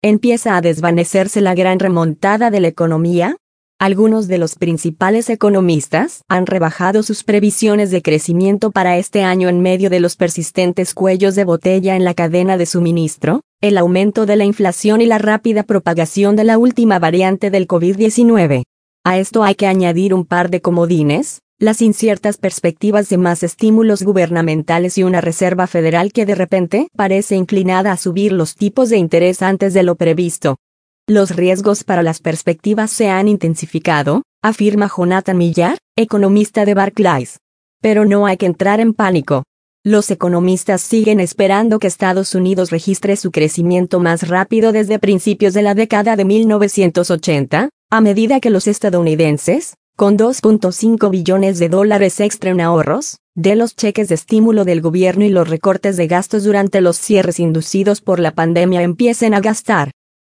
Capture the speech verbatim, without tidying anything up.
¿Empieza a desvanecerse la gran remontada de la economía? Algunos de los principales economistas han rebajado sus previsiones de crecimiento para este año en medio de los persistentes cuellos de botella en la cadena de suministro, el aumento de la inflación y la rápida propagación de la última variante del COVID diecinueve. A esto hay que añadir un par de comodines, las inciertas perspectivas de más estímulos gubernamentales y una Reserva Federal que de repente parece inclinada a subir los tipos de interés antes de lo previsto. Los riesgos para las perspectivas se han intensificado, afirma Jonathan Millar, economista de Barclays. Pero no hay que entrar en pánico. Los economistas siguen esperando que Estados Unidos registre su crecimiento más rápido desde principios de la década de mil novecientos ochenta, a medida que los estadounidenses, con dos punto cinco billones de dólares extra en ahorros, de los cheques de estímulo del gobierno y los recortes de gastos durante los cierres inducidos por la pandemia empiecen a gastar.